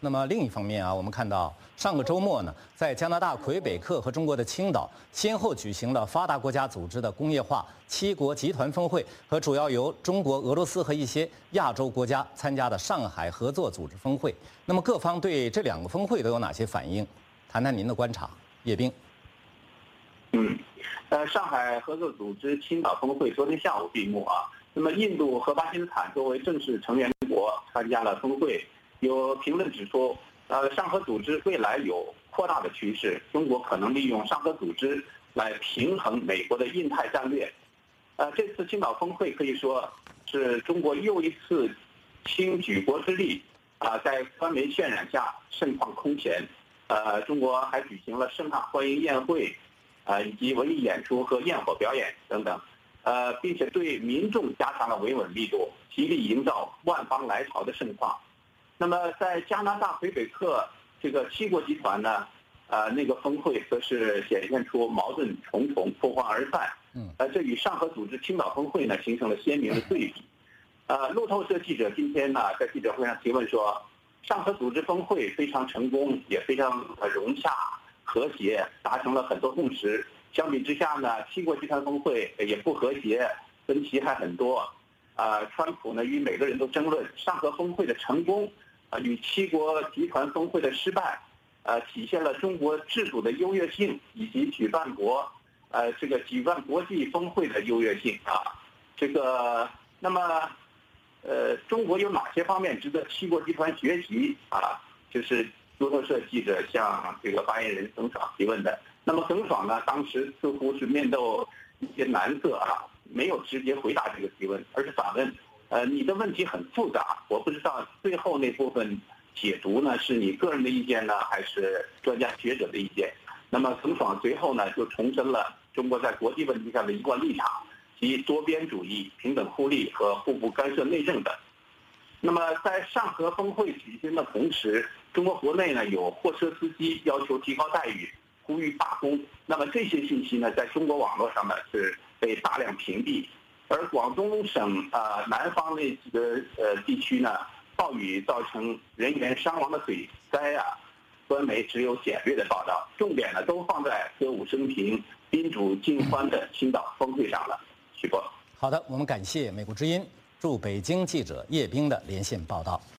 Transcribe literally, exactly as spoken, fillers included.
那么另一方面啊，我们看到上个周末呢，在加拿大魁北克和中国的青岛，先后举行了发达国家组织的工业化七国集团峰会和主要由中国、俄罗斯和一些亚洲国家参加的上海合作组织峰会。那么各方对这两个峰会都有哪些反应？谈谈您的观察，叶冰。 嗯，呃，上海合作组织青岛峰会昨天下午闭幕啊。那么，印度和巴基斯坦作为正式成员国参加了峰会。有评论指出，呃，上合组织未来有扩大的趋势，中国可能利用上合组织来平衡美国的印太战略。呃，这次青岛峰会可以说是中国又一次倾举国之力啊、呃，在官媒渲染下盛况空前。呃，中国还举行了盛大欢迎宴会，啊、呃，以及文艺演出和焰火表演等等。呃，并且对民众加强了维稳力度，极力营造万邦来朝的盛况。那么，在加拿大魁北克这个七国集团呢，呃，那个峰会则是显现出矛盾重重、不欢而散。嗯，呃，这与上合组织青岛峰会呢形成了鲜明的对比。呃，路透社记者今天呢在记者会上提问说，上合组织峰会非常成功，也非常融洽和谐，达成了很多共识。相比之下呢，七国集团峰会也不和谐，分歧还很多。呃，川普呢与每个人都争论上合峰会的成功，啊、呃，与七国集团峰会的失败，呃，体现了中国制度的优越性，以及举办国，呃，这个举办国际峰会的优越性啊。这个，那么，呃，中国有哪些方面值得七国集团学习啊？就是路透社记者向这个发言人耿爽提问的。那么耿爽呢，当时似乎是面露一些难色啊。没有直接回答这个提问，而是反问：呃，你的问题很复杂，我不知道最后那部分解读呢是你个人的意见呢，还是专家学者的意见？那么耿爽随后呢就重申了中国在国际问题上的一贯立场，即多边主义、平等互利和互不干涉内政等。那么在上合峰会举行的同时，中国国内呢有货车司机要求提高待遇，呼吁罢工。那么这些信息呢，在中国网络上呢是被大量屏蔽，而广东省啊、呃、南方那几个呃地区呢，暴雨造成人员伤亡的水灾啊，官媒只有简略的报道，重点呢都放在歌舞升平、宾主尽欢的青岛峰会上了。徐波， 好的，我们感谢美国之音驻北京记者叶冰的连线报道。